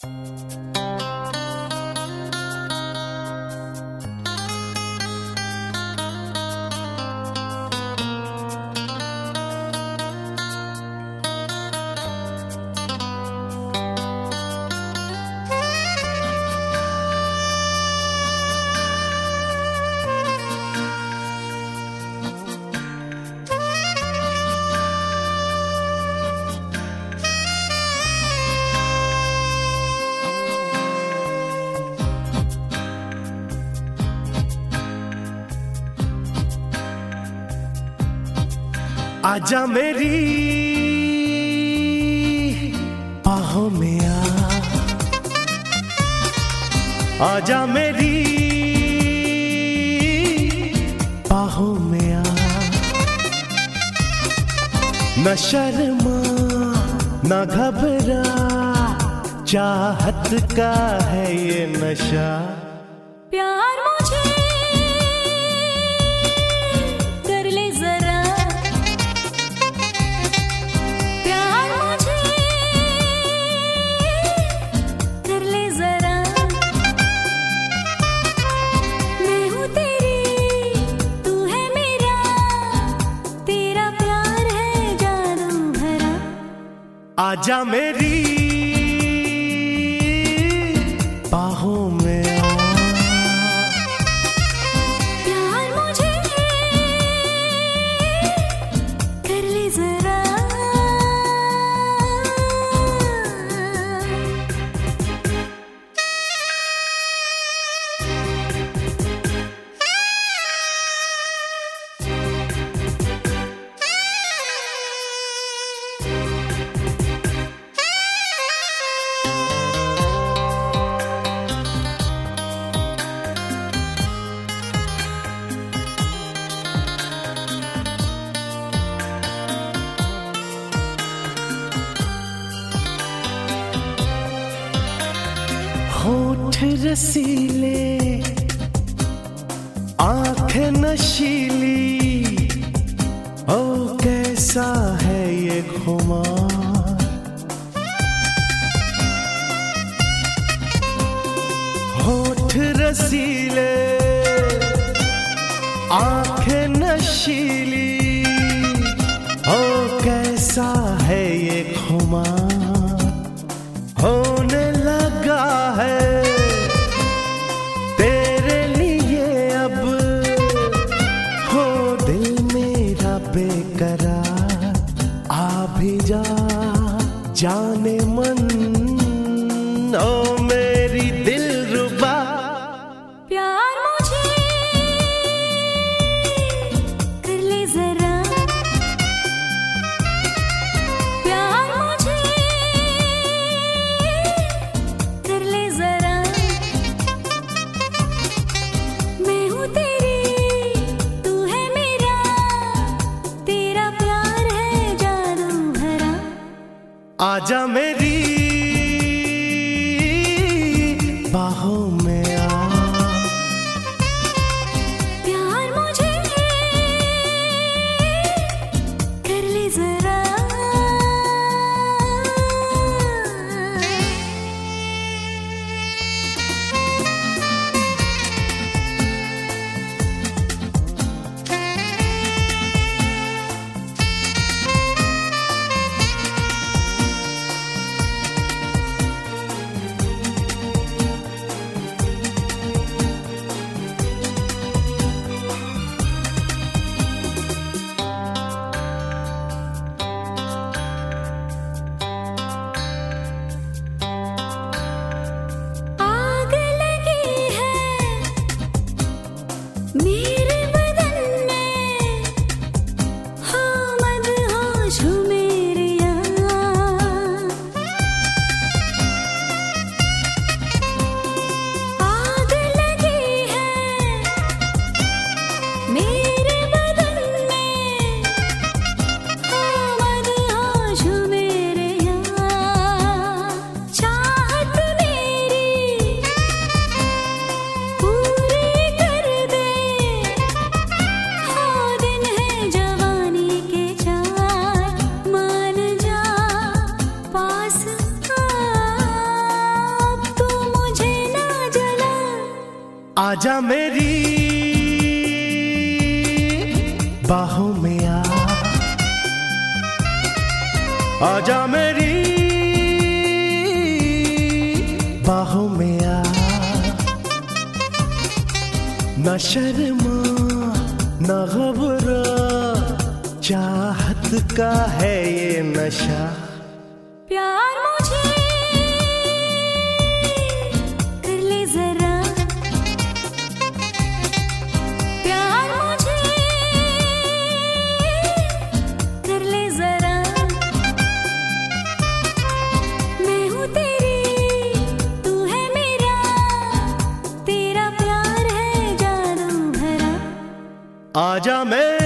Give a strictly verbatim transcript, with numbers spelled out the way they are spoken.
आजा मेरी बाहों में आ, आजा मेरी बाहों में आ, न शर्मा न घबरा, चाहत का है ये नशा। प्यार मुझे कर ले जरा, प्यार मुझे कर ले जरा, मैं हूँ तेरी तू है मेरा, तेरा प्यार है जादू भरा। आजा मेरी बाहों में आ, प्यार मुझे कर ले जरा। होठ रसीले आंखें नशीली, ओ कैसा है ये खुमार। होठ रसीले आंखें नशीली, ओ कैसा है ये खुमार। होने लगा है तेरे लिए अब, हो दिल मेरा बेकरार। आ भी जा जाने मन, ओ मेरी दिलरुबा। प्यार मुझे कर ले जरा, प्यार मुझे कर ले जरा, मैं हूँ तेरी तू है मेरा, तेरा प्यार है जादू भरा। आजा मेरी आजा मेरी बाहों में आ, आजा मेरी बाहों में आ, न शर्मा न घबरा, चाहत का है ये नशा। प्यार मुझे कर ले जरा, प्यार मुझे कर ले जरा, मैं हूँ तेरी तू है मेरा, तेरा प्यार है जादू भरा। आजा मैं